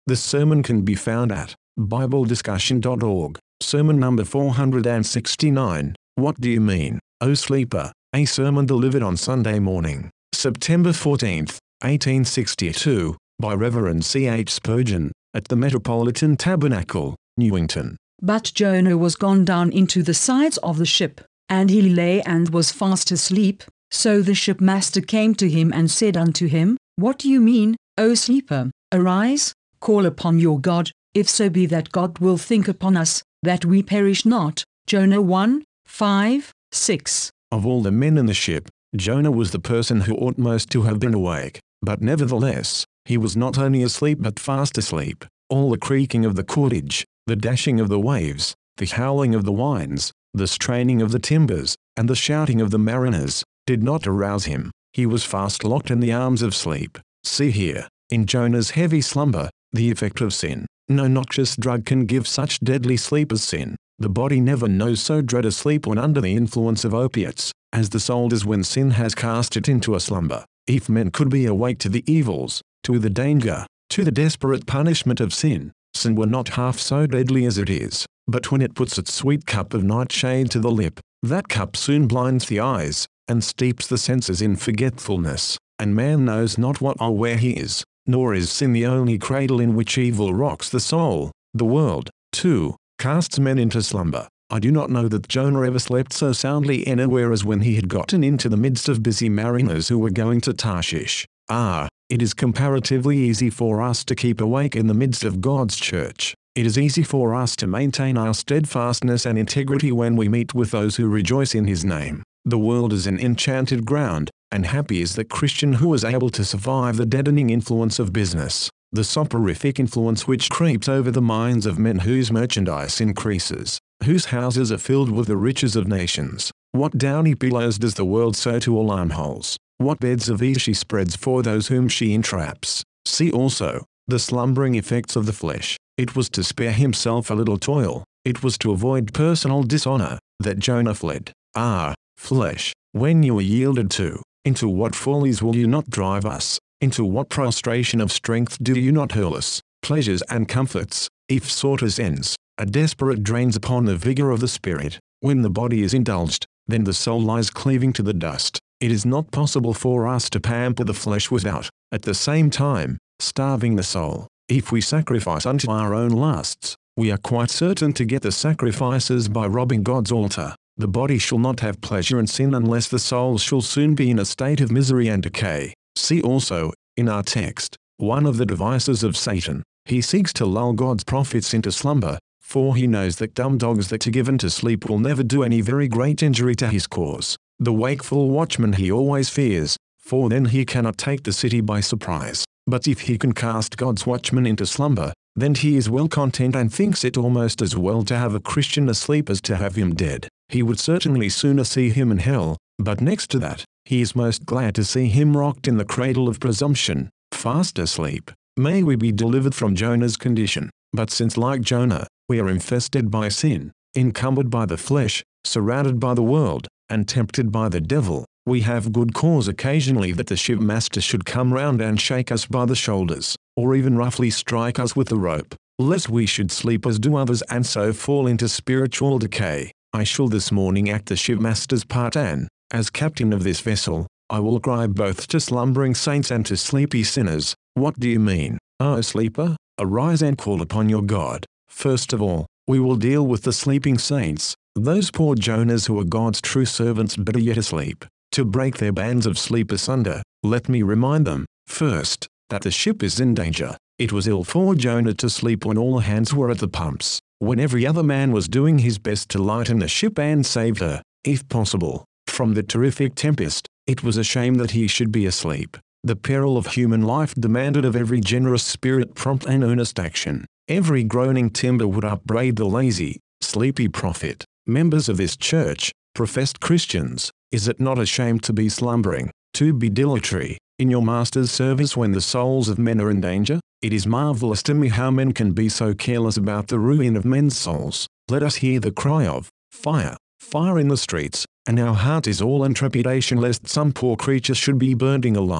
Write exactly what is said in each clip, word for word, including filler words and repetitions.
The sermon can be found at bible discussion dot org, sermon number four hundred sixty-nine, What Do You Mean, O Sleeper? A sermon delivered on Sunday morning, September fourteenth, eighteen sixty-two, by Reverend C H Spurgeon, at the Metropolitan Tabernacle, Newington. But Jonah was gone down into the sides of the ship, and he lay and was fast asleep. So the shipmaster came to him and said unto him, What do you mean, O sleeper? Arise, call upon your God, if so be that God will think upon us, that we perish not. Jonah one, five, six. Of all the men in the ship, Jonah was the person who ought most to have been awake, but nevertheless, he was not only asleep but fast asleep. All the creaking of the cordage, the dashing of the waves, the howling of the winds, the straining of the timbers, and the shouting of the mariners, did not arouse him. He was fast locked in the arms of sleep. See here, in Jonah's heavy slumber, the effect of sin. No noxious drug can give such deadly sleep as sin. The body never knows so dread a sleep when under the influence of opiates, as the soul does when sin has cast it into a slumber. If men could be awake to the evils, to the danger, to the desperate punishment of sin, sin were not half so deadly as it is. But when it puts its sweet cup of nightshade to the lip, that cup soon blinds the eyes, and steeps the senses in forgetfulness, and man knows not what or where he is. Nor is sin the only cradle in which evil rocks the soul. The world, too, casts men into slumber. I do not know that Jonah ever slept so soundly anywhere as when he had gotten into the midst of busy mariners who were going to Tarshish. Ah, it is comparatively easy for us to keep awake in the midst of God's church. It is easy for us to maintain our steadfastness and integrity when we meet with those who rejoice in His name. The world is an enchanted ground, and happy is the Christian who is able to survive the deadening influence of business, the soporific influence which creeps over the minds of men whose merchandise increases, whose houses are filled with the riches of nations. What downy pillows does the world sew to all armholes? What beds of ease she spreads for those whom she entraps? See also, the slumbering effects of the flesh. It was to spare himself a little toil, it was to avoid personal dishonor, that Jonah fled. Ah, flesh, when you are yielded to, into what follies will you not drive us? Into what prostration of strength do you not hurl us? Pleasures and comforts, if sought as ends, are desperate drains upon the vigor of the spirit. When the body is indulged, then the soul lies cleaving to the dust. It is not possible for us to pamper the flesh without, at the same time, starving the soul. If we sacrifice unto our own lusts, we are quite certain to get the sacrifices by robbing God's altar. The body shall not have pleasure in sin unless the soul shall soon be in a state of misery and decay. See also, in our text, one of the devices of Satan. He seeks to lull God's prophets into slumber, for he knows that dumb dogs that are given to sleep will never do any very great injury to his cause. The wakeful watchman he always fears, for then he cannot take the city by surprise. But if he can cast God's watchman into slumber, then he is well content and thinks it almost as well to have a Christian asleep as to have him dead. He would certainly sooner see him in hell, but next to that, he is most glad to see him rocked in the cradle of presumption, fast asleep. May we be delivered from Jonah's condition. But since like Jonah, we are infested by sin, encumbered by the flesh, surrounded by the world, and tempted by the devil, we have good cause occasionally that the shipmaster should come round and shake us by the shoulders, or even roughly strike us with a rope, lest we should sleep as do others and so fall into spiritual decay. I shall this morning act the shipmaster's part, and, as captain of this vessel, I will cry both to slumbering saints and to sleepy sinners, What do you mean, O sleeper? Arise and call upon your God. First of all, we will deal with the sleeping saints, those poor Jonahs who are God's true servants better yet asleep. To break their bands of sleep asunder, let me remind them, first, that the ship is in danger. It was ill for Jonah to sleep when all hands were at the pumps, when every other man was doing his best to lighten the ship and save her, if possible, from the terrific tempest. It was a shame that he should be asleep. The peril of human life demanded of every generous spirit prompt and earnest action. Every groaning timber would upbraid the lazy, sleepy prophet. Members of this church, professed Christians, is it not a shame to be slumbering, to be dilatory, in your Master's service when the souls of men are in danger? It is marvelous to me how men can be so careless about the ruin of men's souls. Let us hear the cry of, fire, fire in the streets, and our heart is all in trepidation lest some poor creature should be burning alive.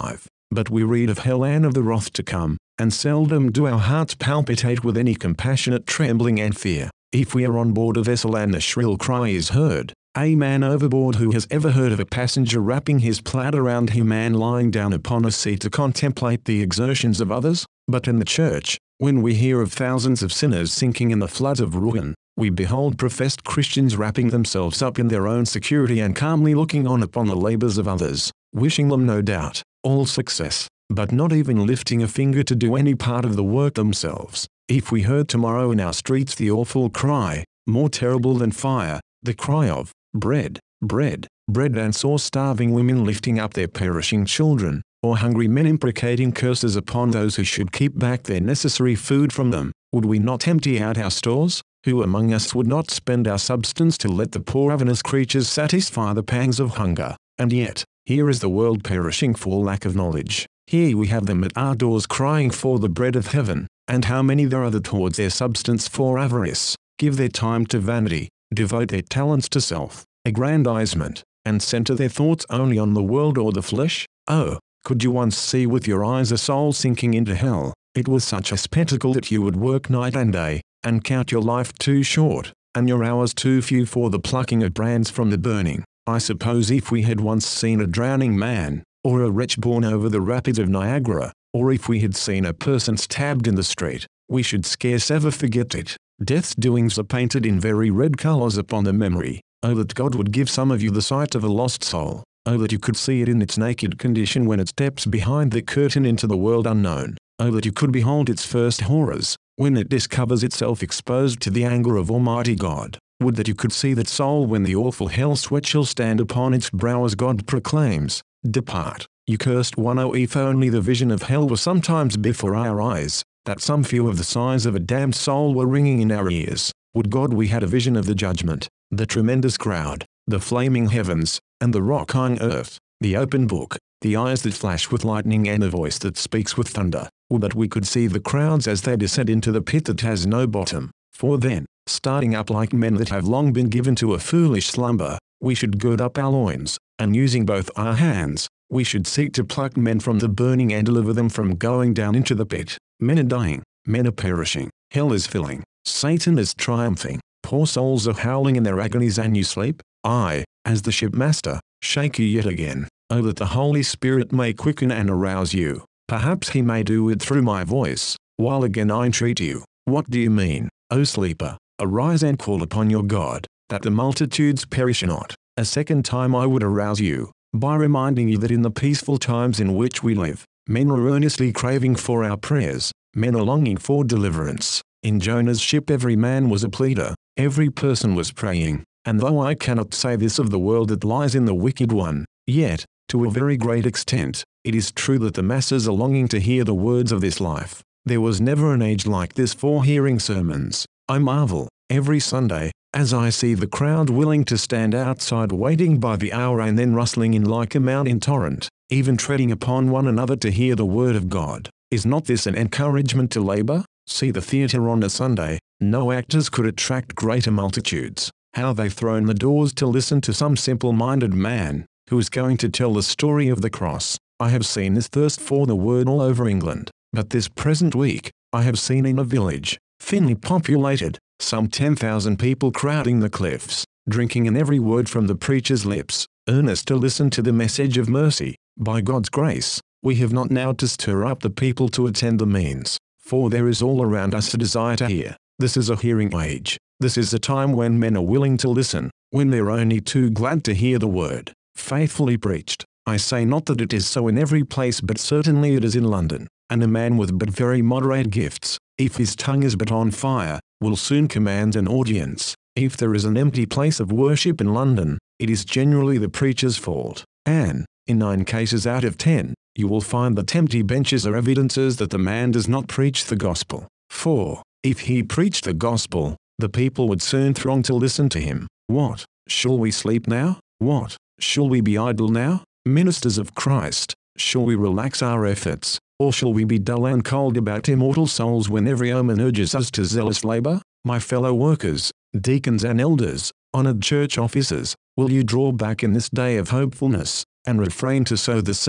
but we read of hell and of the wrath to come, and seldom do our hearts palpitate with any compassionate trembling and fear. If we are on board a vessel and the shrill cry is heard, "A man overboard!" Who has ever heard of a passenger wrapping his plaid around him and lying down upon a seat to contemplate the exertions of others? But in the church, when we hear of thousands of sinners sinking in the floods of ruin, we behold professed Christians wrapping themselves up in their own security and calmly looking on upon the labors of others, wishing them, no doubt, all success, but not even lifting a finger to do any part of the work themselves. If we heard tomorrow in our streets the awful cry, more terrible than fire, the cry of bread, bread, bread, and saw starving women lifting up their perishing children, or hungry men imprecating curses upon those who should keep back their necessary food from them, would we not empty out our stores? Who among us would not spend our substance to let the poor ravenous creatures satisfy the pangs of hunger? And yet, here is the world perishing for lack of knowledge. Here we have them at our doors crying for the bread of heaven, and how many there are that towards their substance for avarice, give their time to vanity, devote their talents to self-aggrandizement, and center their thoughts only on the world or the flesh? Oh, could you once see with your eyes a soul sinking into hell? It was such a spectacle that you would work night and day, and count your life too short, and your hours too few for the plucking of brands from the burning. I suppose if we had once seen a drowning man, or a wretch borne over the rapids of Niagara, or if we had seen a person stabbed in the street, we should scarce ever forget it. Death's doings are painted in very red colors upon the memory. Oh, that God would give some of you the sight of a lost soul. Oh, that you could see it in its naked condition when it steps behind the curtain into the world unknown. Oh, that you could behold its first horrors, when it discovers itself exposed to the anger of Almighty God. Would that you could see that soul when the awful hell sweat shall stand upon its brow as God proclaims, "Depart, you cursed one." Oh, if only the vision of hell were sometimes before our eyes, that some few of the sighs of a damned soul were ringing in our ears. Would God we had a vision of the judgment, the tremendous crowd, the flaming heavens, and the rocking earth, the open book, the eyes that flash with lightning and the voice that speaks with thunder. Would that we could see the crowds as they descend into the pit that has no bottom. For then, starting up like men that have long been given to a foolish slumber, we should gird up our loins, and using both our hands, we should seek to pluck men from the burning and deliver them from going down into the pit. Men are dying, men are perishing, hell is filling, Satan is triumphing, poor souls are howling in their agonies, and you sleep? I, as the shipmaster, shake you yet again. Oh, that the Holy Spirit may quicken and arouse you. Perhaps he may do it through my voice, while again I entreat you. What do you mean, O sleeper? Arise and call upon your God, that the multitudes perish not. A second time I would arouse you, by reminding you that in the peaceful times in which we live, men are earnestly craving for our prayers, men are longing for deliverance. In Jonah's ship every man was a pleader, every person was praying, and though I cannot say this of the world that lies in the wicked one, yet, to a very great extent, it is true that the masses are longing to hear the words of this life. There was never an age like this for hearing sermons. I marvel, every Sunday, as I see the crowd willing to stand outside waiting by the hour and then rustling in like a mountain torrent, even treading upon one another to hear the word of God. Is not this an encouragement to labor? See the theatre on a Sunday. No actors could attract greater multitudes. How they've thrown the doors to listen to some simple-minded man, who is going to tell the story of the cross. I have seen this thirst for the word all over England, but this present week, I have seen in a village, thinly populated, some ten thousand people crowding the cliffs, drinking in every word from the preacher's lips, earnest to listen to the message of mercy. By God's grace, we have not now to stir up the people to attend the means, for there is all around us a desire to hear. This is a hearing age. This is a time when men are willing to listen, when they're only too glad to hear the word faithfully preached. I say not that it is so in every place, but certainly it is in London, and a man with but very moderate gifts, if his tongue is but on fire, will soon command an audience. If there is an empty place of worship in London, it is generally the preacher's fault, and, in nine cases out of ten, you will find that empty benches are evidences that the man does not preach the gospel. For, if he preached the gospel, the people would soon throng to listen to him. What, shall we sleep now? What, shall we be idle now? Ministers of Christ, shall we relax our efforts, or shall we be dull and cold about immortal souls when every omen urges us to zealous labor? My fellow workers, deacons and elders, honored church officers, will you draw back in this day of hopefulness, and refrain to sow the seed,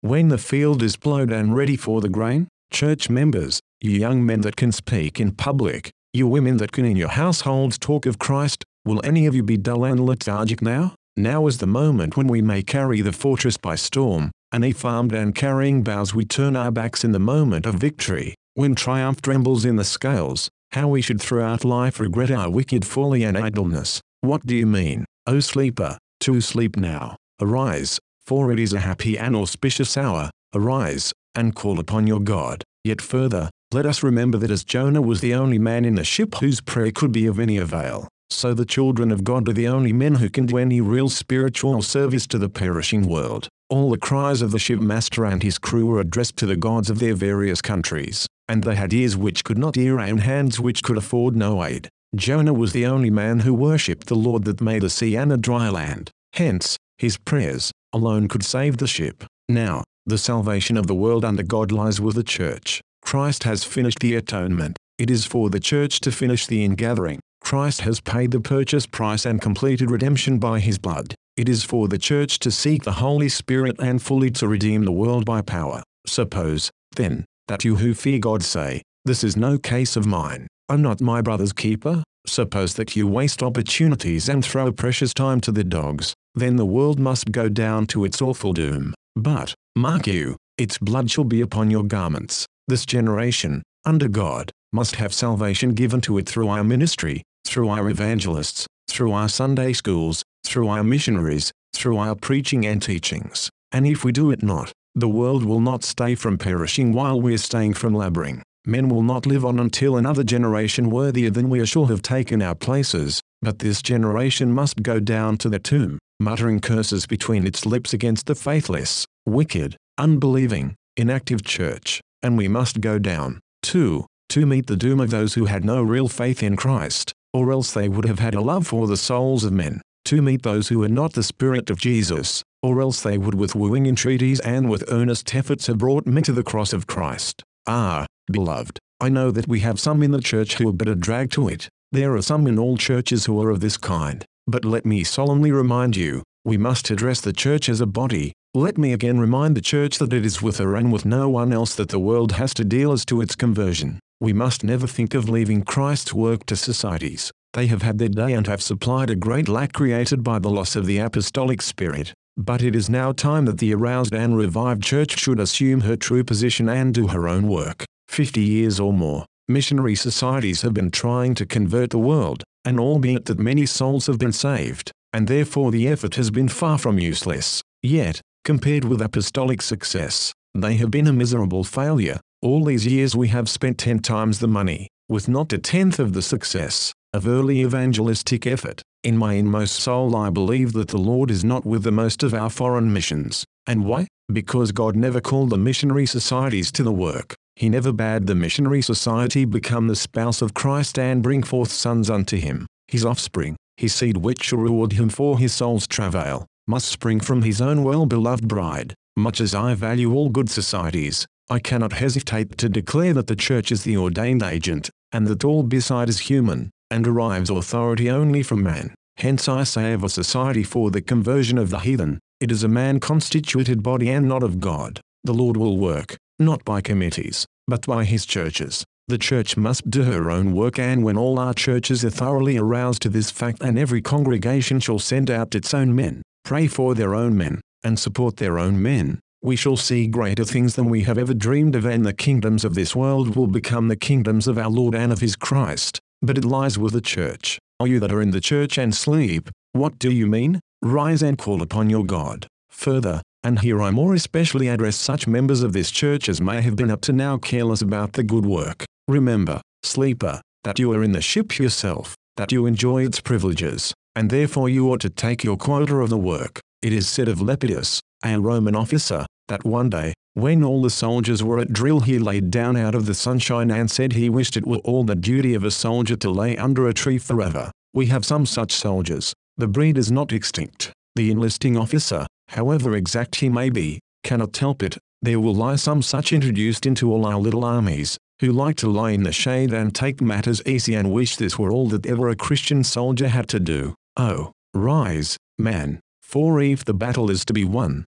when the field is plowed and ready for the grain? Church members, you young men that can speak in public, you women that can in your households talk of Christ, will any of you be dull and lethargic now? Now is the moment when we may carry the fortress by storm, and if armed and carrying bows we turn our backs in the moment of victory, when triumph trembles in the scales, how we should throughout life regret our wicked folly and idleness. What do you mean, O sleeper, to sleep now? Arise, for it is a happy and auspicious hour. Arise, and call upon your God. Yet further, let us remember that as Jonah was the only man in the ship whose prayer could be of any avail, so the children of God are the only men who can do any real spiritual service to the perishing world. All the cries of the shipmaster and his crew were addressed to the gods of their various countries, and they had ears which could not hear and hands which could afford no aid. Jonah was the only man who worshipped the Lord that made the sea and a dry land. Hence, his prayers alone could save the ship. Now, the salvation of the world under God lies with the church. Christ has finished the atonement. It is for the church to finish the ingathering. Christ has paid the purchase price and completed redemption by his blood. It is for the church to seek the Holy Spirit and fully to redeem the world by power. Suppose, then, that you who fear God say, "This is no case of mine. I'm not my brother's keeper." Suppose that you waste opportunities and throw precious time to the dogs, then the world must go down to its awful doom. But, mark you, its blood shall be upon your garments. This generation, under God, must have salvation given to it through our ministry, through our evangelists, through our Sunday schools, through our missionaries, through our preaching and teachings. And if we do it not, the world will not stay from perishing while we are staying from laboring. Men will not live on until another generation worthier than we are shall have taken our places, but this generation must go down to the tomb, muttering curses between its lips against the faithless, wicked, unbelieving, inactive church, and we must go down, too, to meet the doom of those who had no real faith in Christ, or else they would have had a love for the souls of men, to meet those who had not the Spirit of Jesus, or else they would with wooing entreaties and with earnest efforts have brought men to the cross of Christ. Ah, beloved, I know that we have some in the church who are but a drag to it. There are some in all churches who are of this kind. But let me solemnly remind you, we must address the church as a body. Let me again remind the church that it is with her and with no one else that the world has to deal as to its conversion. We must never think of leaving Christ's work to societies. They have had their day and have supplied a great lack created by the loss of the apostolic spirit. But it is now time that the aroused and revived church should assume her true position and do her own work. Fifty years or more, missionary societies have been trying to convert the world, and albeit that many souls have been saved, and therefore the effort has been far from useless, yet, compared with apostolic success, they have been a miserable failure. All these years we have spent ten times the money, with not a tenth of the success, of early evangelistic effort. In my inmost soul I believe that the Lord is not with the most of our foreign missions. And why? Because God never called the missionary societies to the work. He never bade the missionary society become the spouse of Christ and bring forth sons unto him. His offspring, his seed which shall reward him for his soul's travail, must spring from his own well-beloved bride. Much as I value all good societies, I cannot hesitate to declare that the church is the ordained agent, and that all beside is human, and derives authority only from man. Hence I say of a society for the conversion of the heathen, it is a man-constituted body and not of God. The Lord will work, not by committees, but by his churches. The church must do her own work, and when all our churches are thoroughly aroused to this fact and every congregation shall send out its own men, pray for their own men, and support their own men, we shall see greater things than we have ever dreamed of, and the kingdoms of this world will become the kingdoms of our Lord and of his Christ. But it lies with the church. Are you that are in the church and sleep? What do you mean? Rise and call upon your God. Further, and here I more especially address such members of this church as may have been up to now careless about the good work. Remember, sleeper, that you are in the ship yourself, that you enjoy its privileges, and therefore you ought to take your quota of the work. It is said of Lepidus, a Roman officer, that one day, when all the soldiers were at drill, he laid down out of the sunshine and said he wished it were all the duty of a soldier to lay under a tree forever. We have some such soldiers. The breed is not extinct. The enlisting officer, however exact he may be, cannot help it. There will lie some such introduced into all our little armies, who like to lie in the shade and take matters easy and wish this were all that ever a Christian soldier had to do. Oh, rise, man, for if the battle is to be won,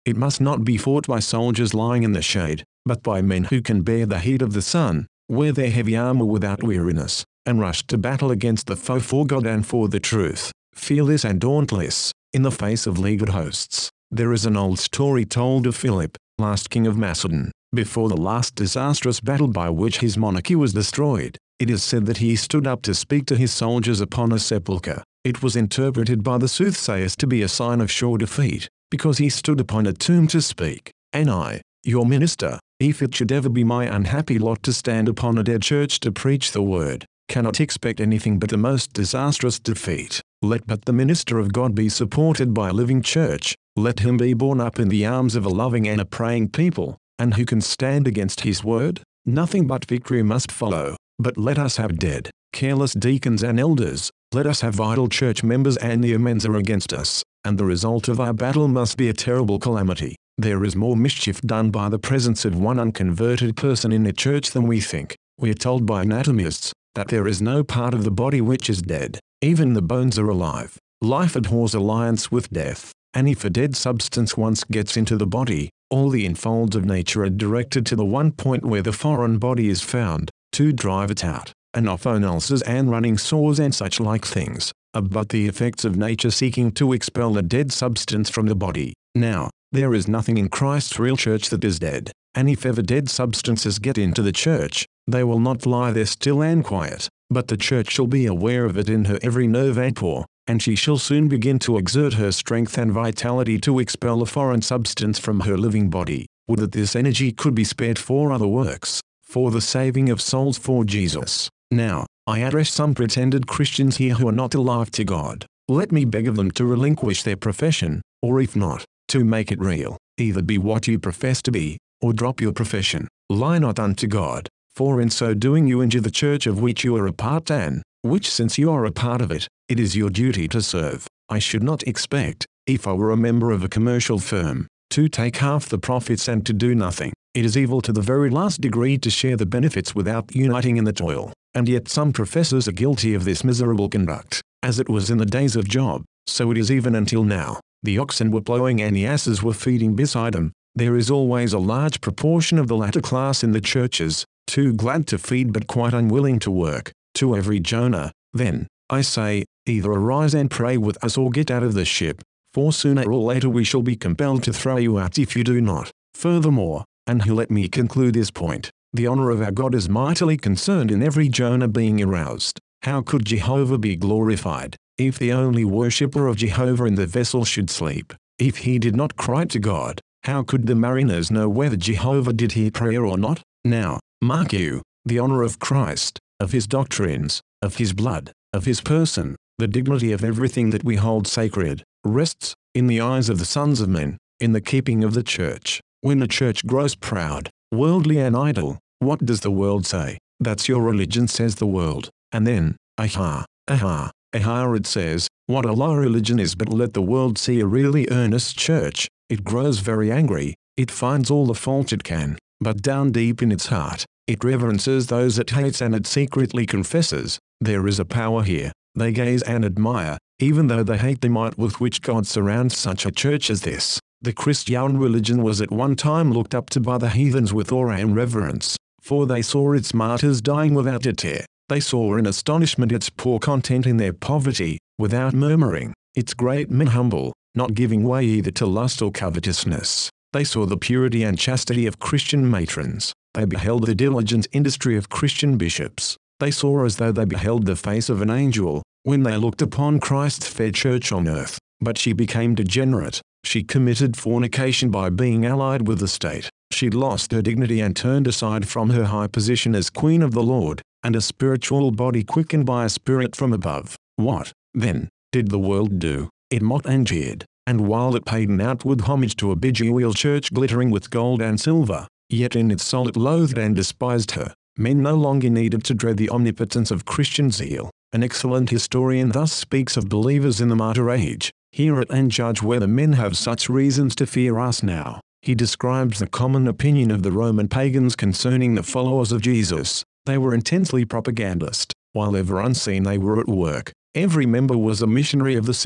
It must not be fought by soldiers lying in the shade, but by men who can bear the heat of the sun, wear their heavy armor without weariness, and rush to battle against the foe for God and for the truth. Fearless and dauntless, in the face of leagued hosts. There is an old story told of Philip, last king of Macedon, before the last disastrous battle by which his monarchy was destroyed. It is said that he stood up to speak to his soldiers upon a sepulchre. It was interpreted by the soothsayers to be a sign of sure defeat, because he stood upon a tomb to speak. And I, your minister, if it should ever be my unhappy lot to stand upon a dead church to preach the word, cannot expect anything but the most disastrous defeat. Let but the minister of God be supported by a living church, let him be borne up in the arms of a loving and a praying people, and who can stand against his word? Nothing but victory must follow. But let us have dead, careless deacons and elders, let us have idle church members, and the amens are against us, and the result of our battle must be a terrible calamity. There is more mischief done by the presence of one unconverted person in a church than we think. We are told by anatomists that there is no part of the body which is dead. Even the bones are alive. Life abhors alliance with death, and if a dead substance once gets into the body, all the infolds of nature are directed to the one point where the foreign body is found, to drive it out, and often ulcers and running sores and such like things are but the effects of nature seeking to expel a dead substance from the body. Now, there is nothing in Christ's real church that is dead, and if ever dead substances get into the church, they will not lie there still and quiet, but the church shall be aware of it in her every nerve and pore, and she shall soon begin to exert her strength and vitality to expel a foreign substance from her living body. Would that this energy could be spared for other works, for the saving of souls for Jesus. Now, I address some pretended Christians here who are not alive to God. Let me beg of them to relinquish their profession, or if not, to make it real. Either be what you profess to be, or drop your profession. Lie not unto God, for in so doing you injure the church of which you are a part, and which since you are a part of it, it is your duty to serve. I should not expect, if I were a member of a commercial firm, to take half the profits and to do nothing. It is evil to the very last degree to share the benefits without uniting in the toil, and yet some professors are guilty of this miserable conduct. As it was in the days of Job, so it is even until now. The oxen were plowing and the asses were feeding beside them. There is always a large proportion of the latter class in the churches, too glad to feed but quite unwilling to work. To every Jonah, then, I say, either arise and pray with us or get out of the ship, for sooner or later we shall be compelled to throw you out if you do not. Furthermore, and let me conclude this point, the honor of our God is mightily concerned in every Jonah being aroused. How could Jehovah be glorified, if the only worshipper of Jehovah in the vessel should sleep? If he did not cry to God, how could the mariners know whether Jehovah did hear prayer or not? Now, mark you, the honor of Christ, of his doctrines, of his blood, of his person, the dignity of everything that we hold sacred, rests, in the eyes of the sons of men, in the keeping of the church. When the church grows proud, worldly and idle, what does the world say? That's your religion, says the world. And then, aha, aha, aha, it says, what a low religion is. But let the world see a really earnest church. It grows very angry, it finds all the fault it can, but down deep in its heart, it reverences those it hates and it secretly confesses, there is a power here. They gaze and admire, even though they hate the might with which God surrounds such a church as this. The Christian religion was at one time looked up to by the heathens with awe and reverence, for they saw its martyrs dying without a tear. They saw in astonishment its poor content in their poverty, without murmuring, its great men humble, not giving way either to lust or covetousness. They saw the purity and chastity of Christian matrons. They beheld the diligent industry of Christian bishops. They saw as though they beheld the face of an angel, when they looked upon Christ's fair church on earth. But she became degenerate. She committed fornication by being allied with the state. She lost her dignity and turned aside from her high position as Queen of the Lord, and a spiritual body quickened by a spirit from above. What, then, did the world do? It mocked and jeered, and while it paid an outward homage to a bejeweled church glittering with gold and silver, yet in its soul it loathed and despised her. Men no longer needed to dread the omnipotence of Christian zeal. An excellent historian thus speaks of believers in the martyr age. Hear it and judge whether men have such reasons to fear us now. He describes the common opinion of the Roman pagans concerning the followers of Jesus. They were intensely propagandist. While ever unseen they were at work. Every member was a missionary of the sect.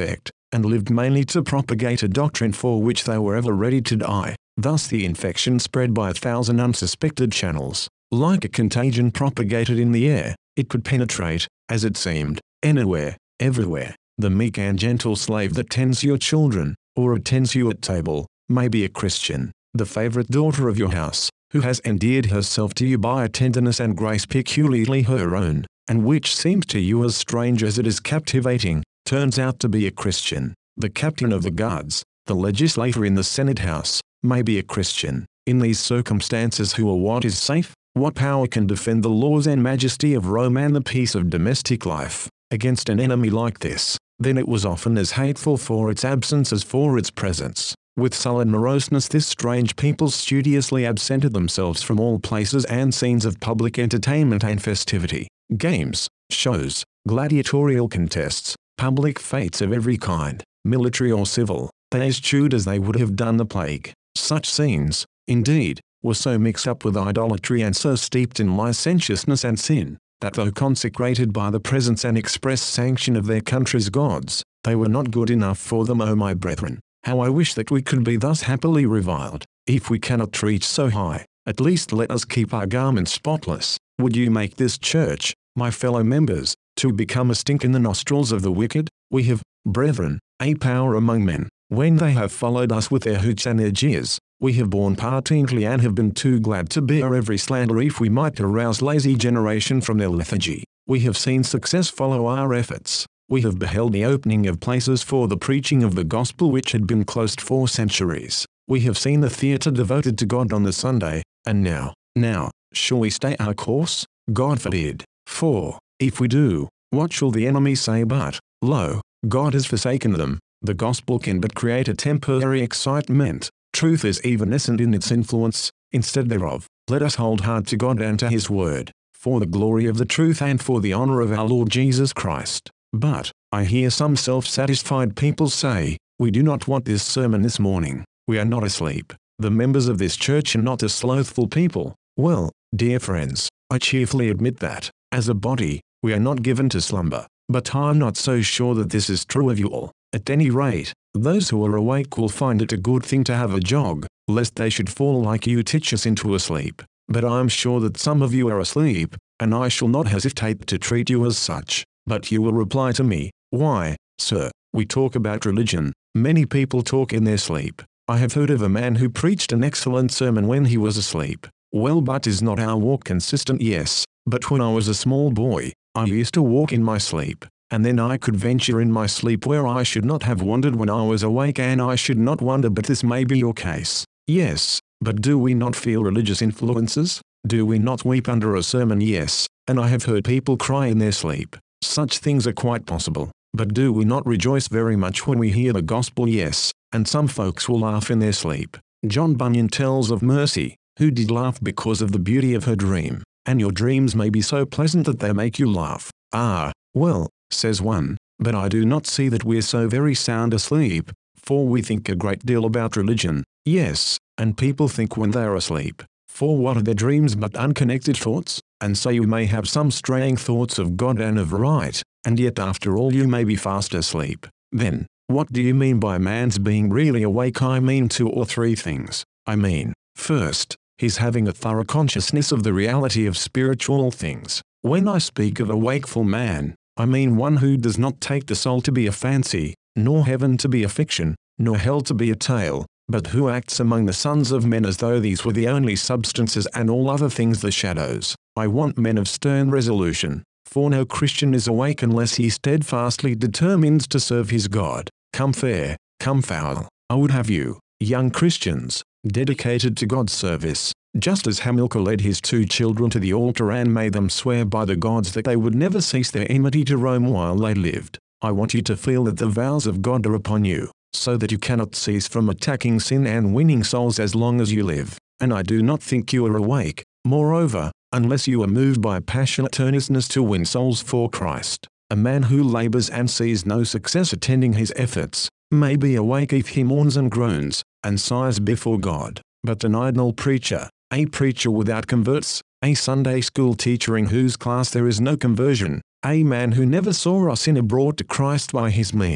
and lived mainly to propagate a doctrine for which they were ever ready to die. Thus the infection spread by a thousand unsuspected channels. Like a contagion propagated in the air, it could penetrate, as it seemed, anywhere, everywhere. The meek and gentle slave that tends your children, or attends you at table, may be a Christian. The favorite daughter of your house, who has endeared herself to you by a tenderness and grace peculiarly her own, and which seems to you as strange as it is captivating, turns out to be a Christian. The captain of the guards, the legislator in the Senate House, may be a Christian. In these circumstances who or what is safe? What power can defend the laws and majesty of Rome and the peace of domestic life, against an enemy like this? Then it was often as hateful for its absence as for its presence. With sullen moroseness this strange people studiously absented themselves from all places and scenes of public entertainment and festivity, games, shows, gladiatorial contests, public fetes of every kind, military or civil. They eschewed as they would have done the plague. Such scenes, indeed, were so mixed up with idolatry and so steeped in licentiousness and sin, that though consecrated by the presence and express sanction of their country's gods, they were not good enough for them. O my brethren, how I wish that we could be thus happily reviled. If we cannot reach so high, at least let us keep our garments spotless. Would you make this church, my fellow members, to become a stink in the nostrils of the wicked? We have, brethren, a power among men, when they have followed us with their hoots and their jeers. We have borne patiently and have been too glad to bear every slander if we might arouse lazy generation from their lethargy. We have seen success follow our efforts. We have beheld the opening of places for the preaching of the gospel which had been closed for centuries. We have seen the theatre devoted to God on the Sunday, and now, now, shall we stay our course? God forbid. For, if we do, what shall the enemy say but, lo, God has forsaken them? The gospel can but create a temporary excitement. Truth is evanescent in its influence. Instead thereof, let us hold hard to God and to his word, for the glory of the truth and for the honor of our Lord Jesus Christ. But, I hear some self-satisfied people say, we do not want this sermon this morning. We are not asleep. The members of this church are not a slothful people. Well, dear friends, I cheerfully admit that, as a body, we are not given to slumber. But I am not so sure that this is true of you all. At any rate, those who are awake will find it a good thing to have a jog, lest they should fall like you teachers into a sleep. But I am sure that some of you are asleep, and I shall not hesitate to treat you as such. But you will reply to me, why, sir, we talk about religion. Many people talk in their sleep. I have heard of a man who preached an excellent sermon when he was asleep. Well, but is not our walk consistent? Yes, but when I was a small boy, I used to walk in my sleep. And then I could venture in my sleep where I should not have wandered when I was awake, and I should not wonder but this may be your case. Yes, but do we not feel religious influences? Do we not weep under a sermon? Yes, and I have heard people cry in their sleep. Such things are quite possible. But do we not rejoice very much when we hear the gospel? Yes, and some folks will laugh in their sleep. John Bunyan tells of Mercy, who did laugh because of the beauty of her dream. And your dreams may be so pleasant that they make you laugh. Ah, well, says one, but I do not see that we're so very sound asleep, for we think a great deal about religion. Yes, and people think when they are asleep. For what are their dreams but unconnected thoughts? And so you may have some straying thoughts of God and of right, and yet after all you may be fast asleep. Then, what do you mean by man's being really awake? I mean two or three things. I mean, first, his having a thorough consciousness of the reality of spiritual things. When I speak of a wakeful man, I mean one who does not take the soul to be a fancy, nor heaven to be a fiction, nor hell to be a tale, but who acts among the sons of men as though these were the only substances and all other things the shadows. I want men of stern resolution, for no Christian is awake unless he steadfastly determines to serve his God. Come fair, come foul, I would have you, young Christians, dedicated to God's service, just as Hamilcar led his two children to the altar and made them swear by the gods that they would never cease their enmity to Rome while they lived. I want you to feel that the vows of God are upon you, so that you cannot cease from attacking sin and winning souls as long as you live. And I do not think you are awake, moreover, unless you are moved by passionate earnestness to win souls for Christ. A man who labors and sees no success attending his efforts, may be awake if he mourns and groans, and sighs before God. But an idle preacher, a preacher without converts, a Sunday school teacher in whose class there is no conversion, a man who never saw a sinner brought to Christ by his means,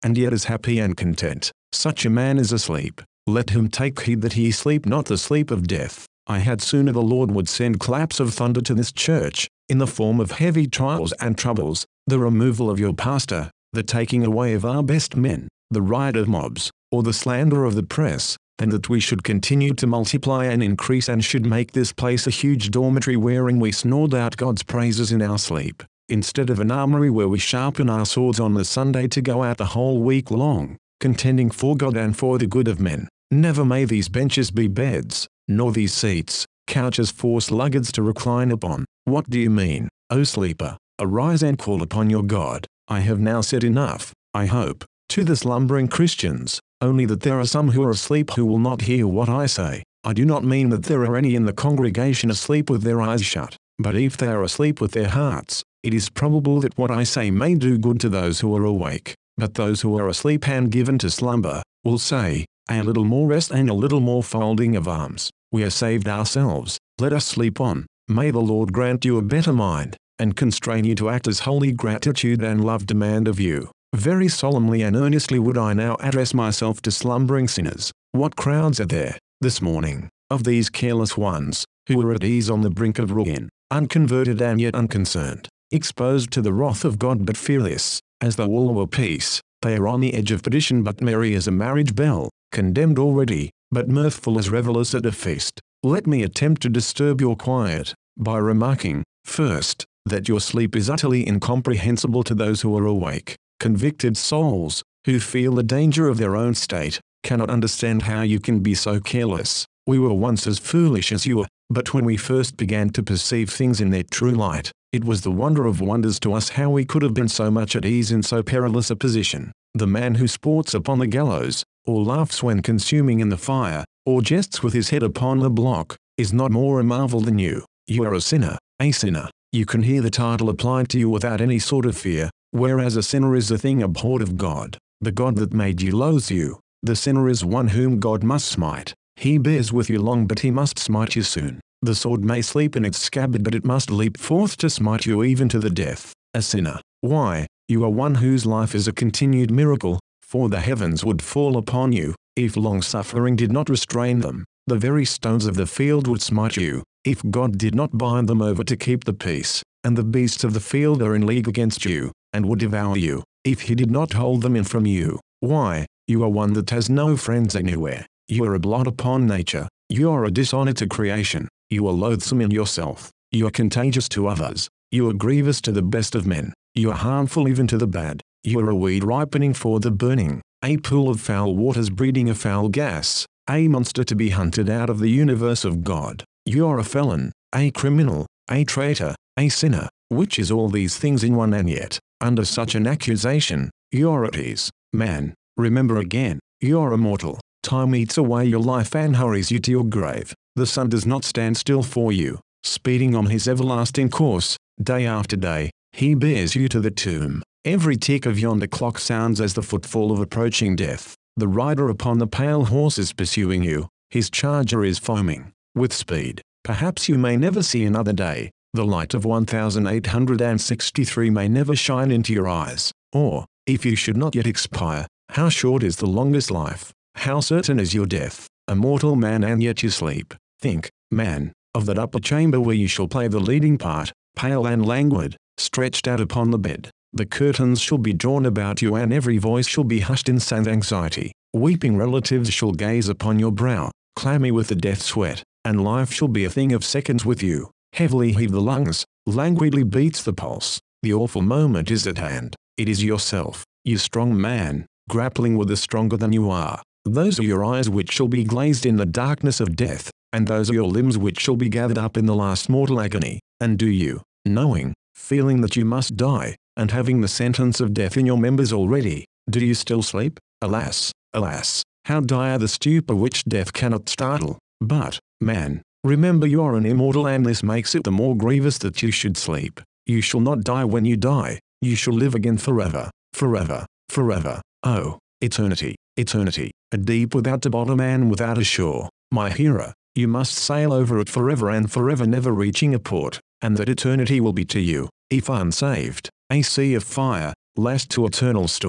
and yet is happy and content. Such a man is asleep. Let him take heed that he sleep not the sleep of death. I had sooner the Lord would send claps of thunder to this church, in the form of heavy trials and troubles, the removal of your pastor, the taking away of our best men, the riot of mobs, or the slander of the press, than that we should continue to multiply and increase and should make this place a huge dormitory wherein we snored out God's praises in our sleep, instead of an armory where we sharpen our swords on the Sunday to go out the whole week long, contending for God and for the good of men. Never may these benches be beds, nor these seats, couches for sluggards to recline upon. What do you mean, O sleeper? Arise and call upon your God. I have now said enough, I hope, to the slumbering Christians, only that there are some who are asleep who will not hear what I say. I do not mean that there are any in the congregation asleep with their eyes shut, but if they are asleep with their hearts, it is probable that what I say may do good to those who are awake. But those who are asleep and given to slumber, will say, a little more rest and a little more folding of arms. We are saved ourselves, let us sleep on. May the Lord grant you a better mind, and constrain you to act as holy gratitude and love demand of you. Very solemnly and earnestly would I now address myself to slumbering sinners. What crowds are there, this morning, of these careless ones, who are at ease on the brink of ruin, unconverted and yet unconcerned, exposed to the wrath of God but fearless, as though all were peace. They are on the edge of perdition but merry as a marriage bell, condemned already, but mirthful as revelers at a feast. Let me attempt to disturb your quiet, by remarking, first, that your sleep is utterly incomprehensible to those who are awake. Convicted souls, who feel the danger of their own state, cannot understand how you can be so careless. We were once as foolish as you are, but when we first began to perceive things in their true light, it was the wonder of wonders to us how we could have been so much at ease in so perilous a position. The man who sports upon the gallows, or laughs when consuming in the fire, or jests with his head upon the block, is not more a marvel than you. You are a sinner, a sinner. You can hear the title applied to you without any sort of fear, whereas a sinner is a thing abhorred of God. The God that made you loathes you. The sinner is one whom God must smite. He bears with you long but he must smite you soon. The sword may sleep in its scabbard but it must leap forth to smite you even to the death. A sinner. Why, you are one whose life is a continued miracle, for the heavens would fall upon you, if long-suffering did not restrain them. The very stones of the field would smite you, if God did not bind them over to keep the peace. And the beasts of the field are in league against you, and would devour you, if he did not hold them in from you. Why, you are one that has no friends anywhere. You are a blot upon nature. You are a dishonor to creation. You are loathsome in yourself. You are contagious to others. You are grievous to the best of men. You are harmful even to the bad. You are a weed ripening for the burning, a pool of foul waters breeding a foul gas, a monster to be hunted out of the universe of God. You are a felon, a criminal, a traitor, a sinner, which is all these things in one, and yet, under such an accusation, you are at ease. Man, remember again, you are immortal. Time eats away your life and hurries you to your grave. The sun does not stand still for you, speeding on his everlasting course, day after day, he bears you to the tomb. Every tick of yonder clock sounds as the footfall of approaching death. The rider upon the pale horse is pursuing you, his charger is foaming with speed. Perhaps you may never see another day. The light of one thousand eight hundred sixty-three may never shine into your eyes. Or, if you should not yet expire, how short is the longest life? How certain is your death? A mortal man, and yet you sleep. Think, man, of that upper chamber where you shall play the leading part, pale and languid, stretched out upon the bed. The curtains shall be drawn about you and every voice shall be hushed in sad anxiety. Weeping relatives shall gaze upon your brow, clammy with the death sweat, and life shall be a thing of seconds with you. Heavily heave the lungs, languidly beats the pulse. The awful moment is at hand. It is yourself, you strong man, grappling with the stronger than you are. Those are your eyes which shall be glazed in the darkness of death, and those are your limbs which shall be gathered up in the last mortal agony. And do you, knowing, feeling that you must die, and having the sentence of death in your members already, do you still sleep? Alas, alas, how dire the stupor which death cannot startle. But, man, remember you are an immortal, and this makes it the more grievous that you should sleep. You shall not die when you die, you shall live again forever, forever, forever. Oh, eternity, eternity, a deep without a bottom and without a shore. My hearer, you must sail over it forever and forever, never reaching a port, and that eternity will be to you, if unsaved, a sea of fire, lashed to eternal storm.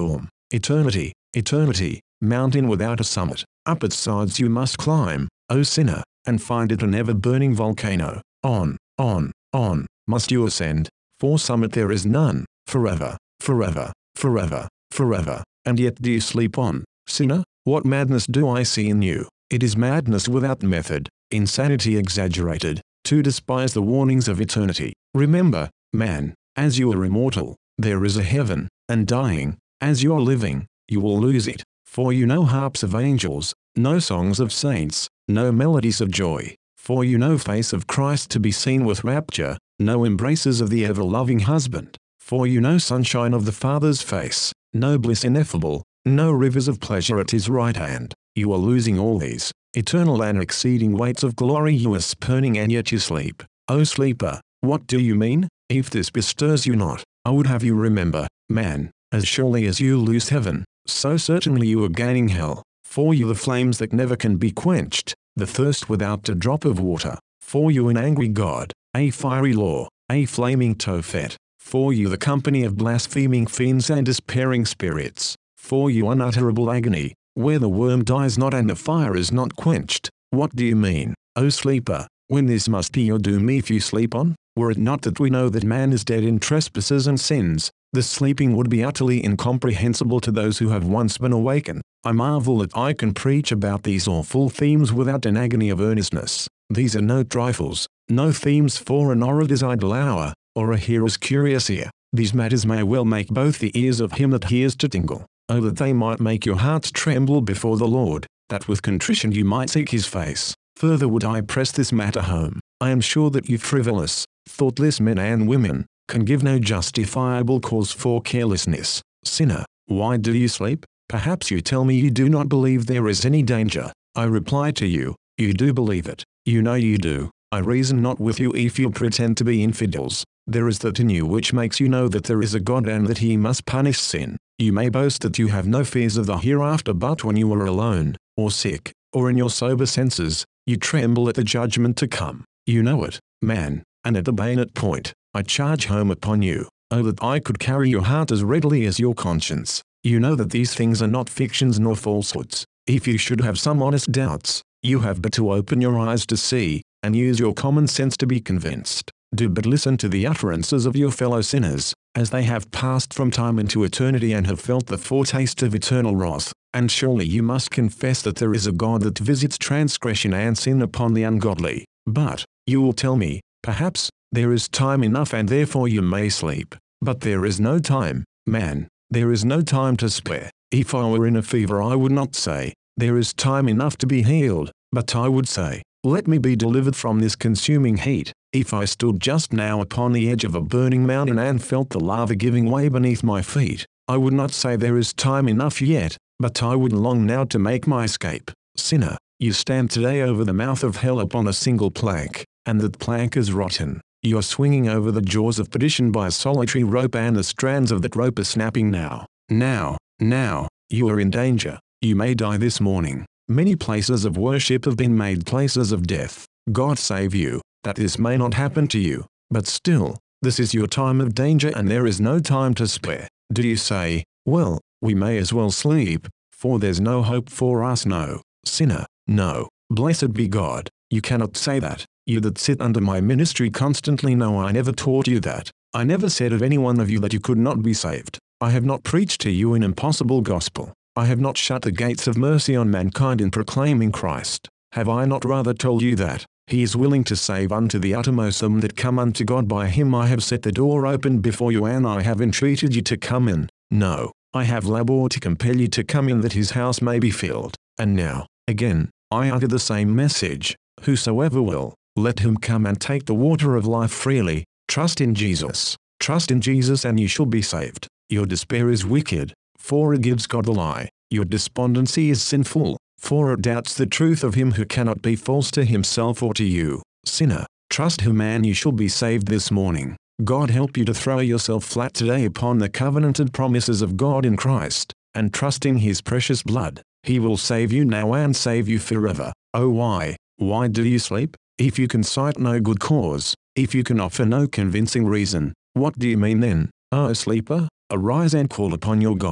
Eternity, eternity, mountain without a summit, up its sides you must climb, O sinner, and find it an ever-burning volcano. On, on, on, must you ascend, for summit there is none, forever, forever, forever, forever, and yet do you sleep on, sinner? What madness do I see in you? It is madness without method, insanity exaggerated, to despise the warnings of eternity. Remember, man, as you are immortal, there is a heaven, and dying, as you are living, you will lose it, for you know harps of angels, no songs of saints, no melodies of joy, for you no face of Christ to be seen with rapture, no embraces of the ever-loving husband, for you no sunshine of the Father's face, no bliss ineffable, no rivers of pleasure at his right hand. You are losing all these, eternal and exceeding weights of glory you are spurning, and yet you sleep. O sleeper, what do you mean? If this bestirs you not, I would have you remember, man, as surely as you lose heaven, so certainly you are gaining hell. For you the flames that never can be quenched, the thirst without a drop of water. For you an angry God, a fiery law, a flaming Tophet. For you the company of blaspheming fiends and despairing spirits. For you unutterable agony, where the worm dies not and the fire is not quenched. What do you mean, O sleeper, when this must be your doom if you sleep on? Were it not that we know that man is dead in trespasses and sins, the sleeping would be utterly incomprehensible to those who have once been awakened. I marvel that I can preach about these awful themes without an agony of earnestness. These are no trifles, no themes for an orator's idle hour, or a hearer's curious ear. These matters may well make both the ears of him that hears to tingle. Oh, that they might make your hearts tremble before the Lord, that with contrition you might seek his face. Further would I press this matter home. I am sure that you frivolous, thoughtless men and women, can give no justifiable cause for carelessness. Sinner, why do you sleep? Perhaps you tell me you do not believe there is any danger. I reply to you, you do believe it. You know you do. I reason not with you if you pretend to be infidels. There is that in you which makes you know that there is a God and that he must punish sin. You may boast that you have no fears of the hereafter, but when you are alone, or sick, or in your sober senses, you tremble at the judgment to come. You know it, man, and at the bayonet point, I charge home upon you. Oh, that I could carry your heart as readily as your conscience. You know that these things are not fictions nor falsehoods. If you should have some honest doubts, you have but to open your eyes to see, and use your common sense to be convinced. Do but listen to the utterances of your fellow sinners, as they have passed from time into eternity and have felt the foretaste of eternal wrath, and surely you must confess that there is a God that visits transgression and sin upon the ungodly. But, you will tell me, perhaps, there is time enough and therefore you may sleep. But there is no time, man, there is no time to spare. If I were in a fever I would not say, there is time enough to be healed, but I would say, let me be delivered from this consuming heat. If I stood just now upon the edge of a burning mountain and felt the lava giving way beneath my feet, I would not say there is time enough yet, but I would long now to make my escape. Sinner, you stand today over the mouth of hell upon a single plank, and that plank is rotten. You are swinging over the jaws of perdition by a solitary rope, and the strands of that rope are snapping now. Now, now, you are in danger. You may die this morning. Many places of worship have been made places of death. God save you, that this may not happen to you. But still, this is your time of danger and there is no time to spare. Do you say, well, we may as well sleep, for there's no hope for us? No, sinner, no. Blessed be God, you cannot say that. You that sit under my ministry constantly know I never taught you that. I never said of any one of you that you could not be saved. I have not preached to you an impossible gospel. I have not shut the gates of mercy on mankind in proclaiming Christ. Have I not rather told you that he is willing to save unto the uttermost them that come unto God? By him I have set the door open before you, and I have entreated you to come in. No, I have labored to compel you to come in that his house may be filled. And now, again, I utter the same message. Whosoever will, let him come and take the water of life freely. Trust in Jesus. Trust in Jesus and you shall be saved. Your despair is wicked, for it gives God the lie. Your despondency is sinful, for it doubts the truth of him who cannot be false to himself or to you. Sinner, trust him and you shall be saved this morning. God help you to throw yourself flat today upon the covenanted promises of God in Christ, and trust in his precious blood. He will save you now and save you forever. Oh, why, why do you sleep? If you can cite no good cause, if you can offer no convincing reason, what do you mean then? O sleeper, arise and call upon your God.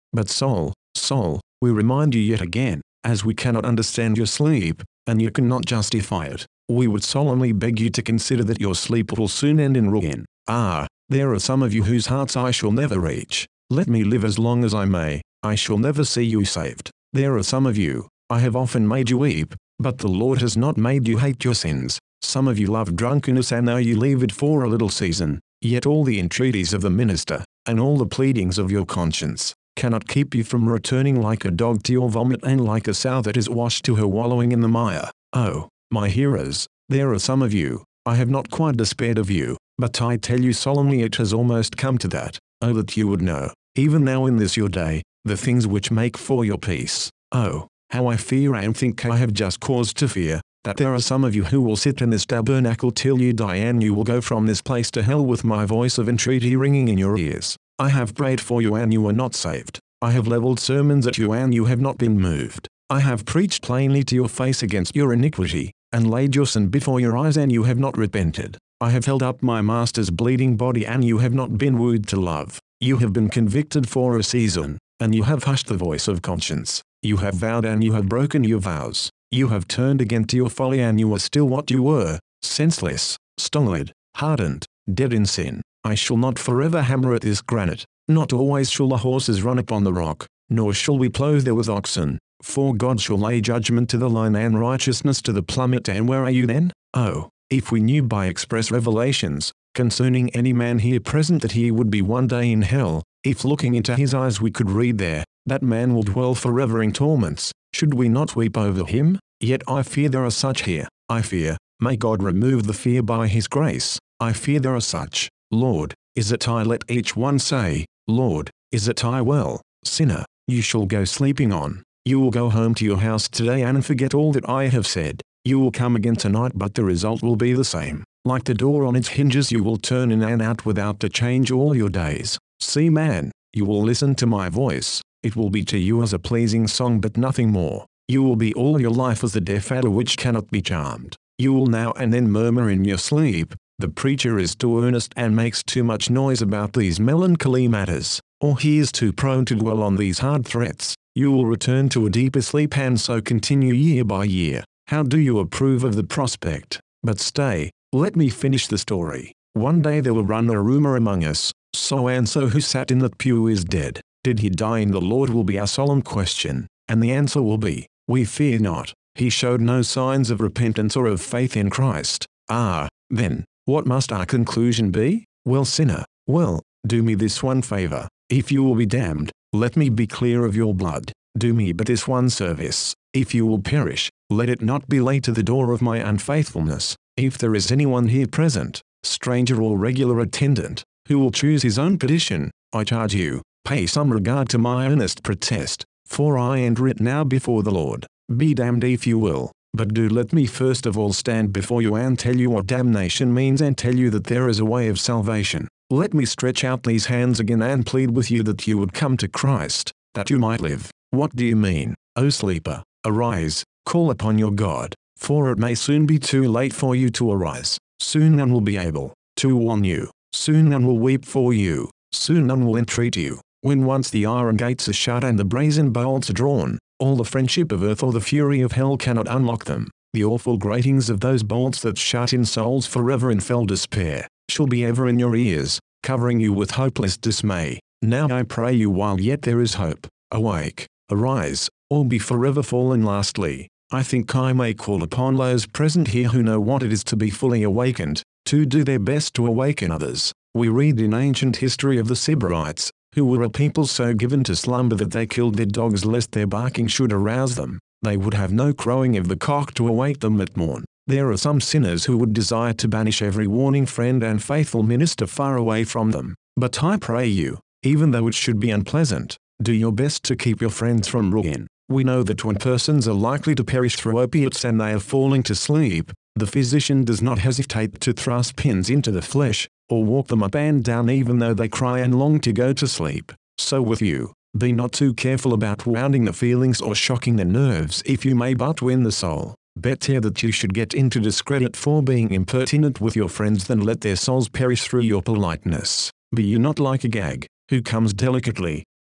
But soul, soul, we remind you yet again, as we cannot understand your sleep, and you cannot justify it, we would solemnly beg you to consider that your sleep will soon end in ruin. Ah, there are some of you whose hearts I shall never reach. Let me live as long as I may, I shall never see you saved. There are some of you, I have often made you weep, but the Lord has not made you hate your sins. Some of you love drunkenness and now you leave it for a little season, yet all the entreaties of the minister, and all the pleadings of your conscience, cannot keep you from returning like a dog to your vomit and like a sow that is washed to her wallowing in the mire. Oh, my hearers, there are some of you, I have not quite despaired of you, but I tell you solemnly it has almost come to that. Oh, that you would know, even now in this your day, the things which make for your peace. Oh, how I fear and think I have just cause to fear, that there are some of you who will sit in this tabernacle till you die and you will go from this place to hell with my voice of entreaty ringing in your ears. I have prayed for you and you are not saved. I have leveled sermons at you and you have not been moved. I have preached plainly to your face against your iniquity, and laid your sin before your eyes and you have not repented. I have held up my master's bleeding body and you have not been wooed to love. You have been convicted for a season, and you have hushed the voice of conscience. You have vowed and you have broken your vows. You have turned again to your folly and you are still what you were, senseless, stolid, hardened, dead in sin. I shall not forever hammer at this granite, not always shall the horses run upon the rock, nor shall we plough there with oxen, for God shall lay judgment to the line and righteousness to the plummet. And where are you then? Oh, if we knew by express revelations, concerning any man here present that he would be one day in hell, if looking into his eyes we could read there, that man will dwell forever in torments, should we not weep over him? Yet I fear there are such here. I fear, may God remove the fear by his grace. I fear there are such. Lord, is it I? Let each one say, Lord, is it I? Well, sinner, you shall go sleeping on. You will go home to your house today and forget all that I have said. You will come again tonight but the result will be the same. Like the door on its hinges you will turn in and out without to change all your days. See man, you will listen to my voice. It will be to you as a pleasing song but nothing more. You will be all your life as a deaf adder which cannot be charmed. You will now and then murmur in your sleep, the preacher is too earnest and makes too much noise about these melancholy matters, or he is too prone to dwell on these hard threats. You will return to a deeper sleep and so continue year by year. How do you approve of the prospect? But stay, let me finish the story. One day there will run a rumor among us, so and so who sat in that pew is dead. Did he die in the Lord will be our solemn question, and the answer will be, we fear not. He showed no signs of repentance or of faith in Christ. Ah, then, what must our conclusion be? Well, sinner, well, do me this one favor. If you will be damned, let me be clear of your blood. Do me but this one service. If you will perish, let it not be laid to the door of my unfaithfulness. If there is anyone here present, stranger or regular attendant, who will choose his own perdition, I charge you, pay some regard to my earnest protest, for I enter it now before the Lord. Be damned if you will, but do let me first of all stand before you and tell you what damnation means and tell you that there is a way of salvation. Let me stretch out these hands again and plead with you that you would come to Christ, that you might live. What do you mean, O sleeper? Arise, call upon your God, for it may soon be too late for you to arise. Soon none will be able to warn you. Soon none will weep for you. Soon none will entreat you. When once the iron gates are shut and the brazen bolts are drawn, all the friendship of earth or the fury of hell cannot unlock them. The awful gratings of those bolts that shut in souls forever in fell despair, shall be ever in your ears, covering you with hopeless dismay. Now I pray you while yet there is hope, awake, arise, or be forever fallen. Lastly, I think I may call upon those present here who know what it is to be fully awakened, to do their best to awaken others. We read in ancient history of the Sybarites, who were a people so given to slumber that they killed their dogs lest their barking should arouse them. They would have no crowing of the cock to awake them at morn. There are some sinners who would desire to banish every warning friend and faithful minister far away from them. But I pray you, even though it should be unpleasant, do your best to keep your friends from ruin. We know that when persons are likely to perish through opiates and they are falling to sleep, the physician does not hesitate to thrust pins into the flesh, or walk them up and down even though they cry and long to go to sleep. So with you, be not too careful about wounding the feelings or shocking the nerves if you may but win the soul. Better that you should get into discredit for being impertinent with your friends than let their souls perish through your politeness. Be you not like Agag, who comes delicately,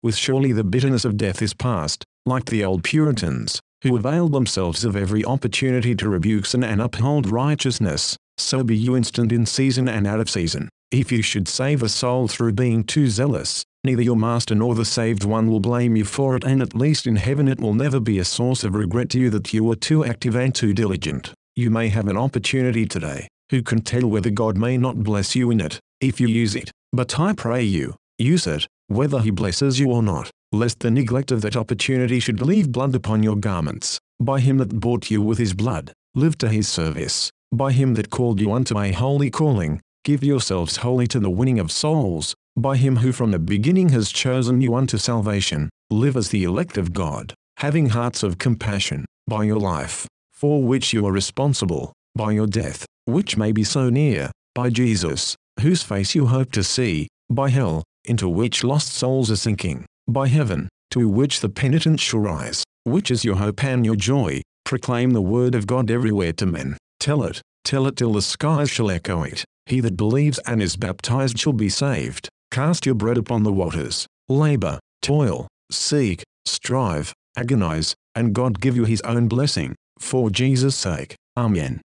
with surely the bitterness of death is past, like the old Puritans, who availed themselves of every opportunity to rebuke sin and uphold righteousness, so be you instant in season and out of season. If you should save a soul through being too zealous, neither your master nor the saved one will blame you for it, and at least in heaven it will never be a source of regret to you that you were too active and too diligent. You may have an opportunity today. Who can tell whether God may not bless you in it, if you use it? But I pray you, use it, whether he blesses you or not, lest the neglect of that opportunity should leave blood upon your garments. By him that bought you with his blood, live to his service. By him that called you unto a holy calling, give yourselves wholly to the winning of souls. By him who from the beginning has chosen you unto salvation, live as the elect of God, having hearts of compassion, by your life, for which you are responsible, by your death, which may be so near, by Jesus, whose face you hope to see, by hell, into which lost souls are sinking, by heaven, to which the penitent shall rise, which is your hope and your joy. Proclaim the word of God everywhere to men. Tell it, tell it till the skies shall echo it. He that believes and is baptized shall be saved. Cast your bread upon the waters. Labor, toil, seek, strive, agonize, and God give you his own blessing, for Jesus' sake. Amen.